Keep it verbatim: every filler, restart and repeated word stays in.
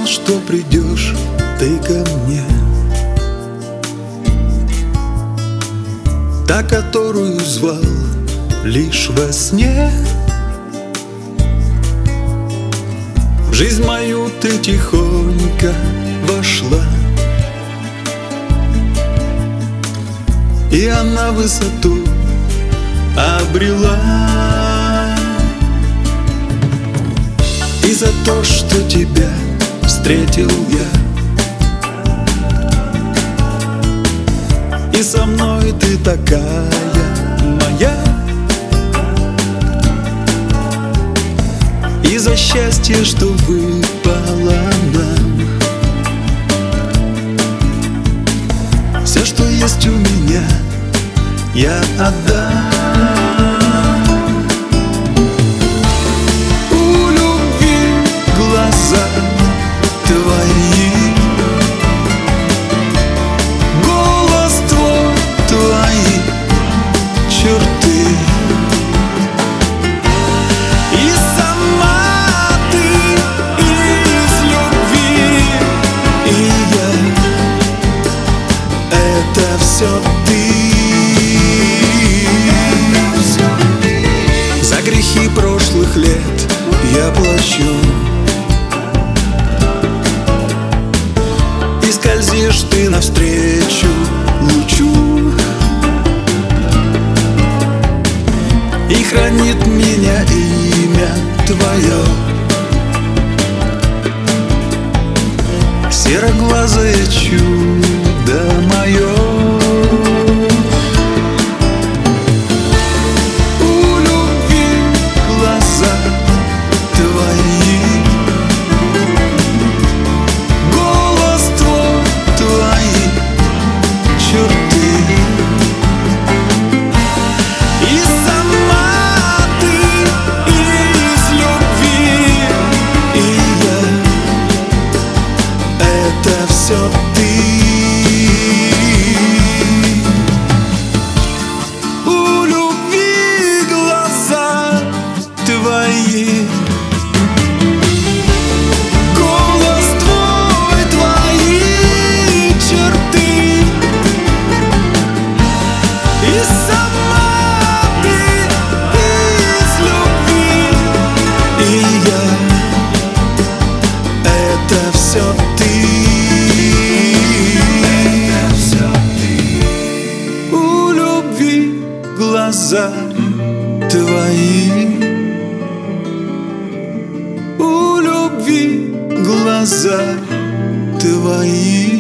что придешь ты ко мне, та, которую звал лишь во сне. В жизнь мою ты тихонько вошла, и она высоту обрела. И за то, что тебя встретил я, и со мной ты такая моя, и за счастье, что выпало нам, все, что есть у меня, я отдам. У любви глаза твои, голос твой, твои черты, и сама ты из любви, и я — это все ты. За грехи прошлых лет я плачу, и скользишь ты навстречу лучу, и хранит меня имя твое, сероглазое чудо мое. Все ты. У любви глаза твои, голос твой, твои черты, и сама ты из любви, и я — это все ты. Глаза твои, у любви глаза твои.